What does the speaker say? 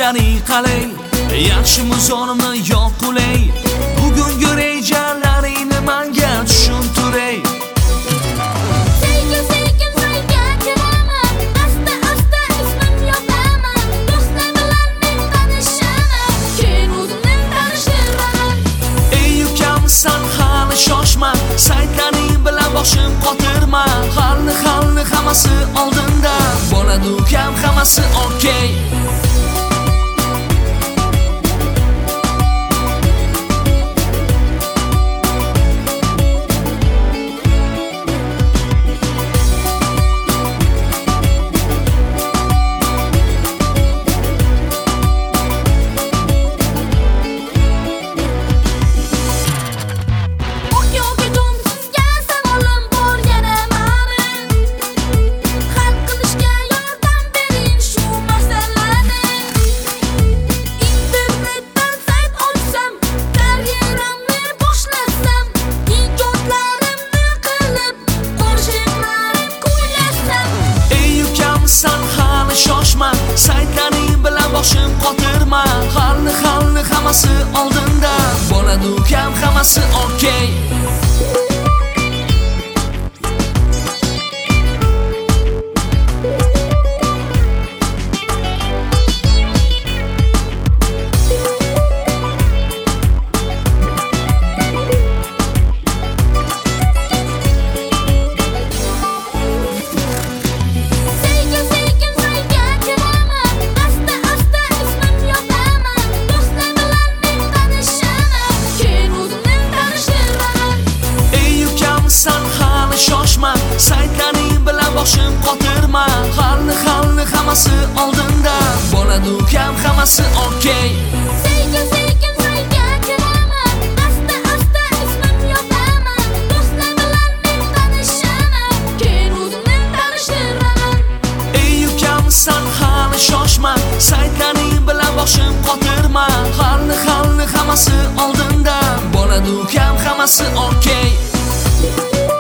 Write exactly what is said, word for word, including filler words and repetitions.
saytlaring qalay, yaxshimi zonimni yo'q qilay. Bugungi rejalaringni menga tushuntiray. Sekin sekin senga kiraman, asta asta ismim yozaman. Do'stlar bilan men tanishaman, keyin o'zimni tanishtiraman. Ey ukam, san hali shoshma, saytlaring bilan boshim qotirma. Halni halni hammasi oldinda, bo'ladi ukam, hammasi okey. Shoshma, saytlaring bilan boshim qotirma. Halni halni hammasi oldinda, bo'ladi ukam, hammasi okey. Shoshma, saytlaring bilan boshim qotirma. Halni halni hammasi oldinda, bo'ladi ukam, hammasi okey. Sekin sekin senga kiraman, asta asta ismim yozaman. Do'stlar bilan men tanishaman, keyin o'zimni tanishtiraman. Ey ukam, san hali shoshma, saytlaring bilan boshim qotirma. Halni halni hammasi oldinda, bo'ladi ukam, hammasi okey.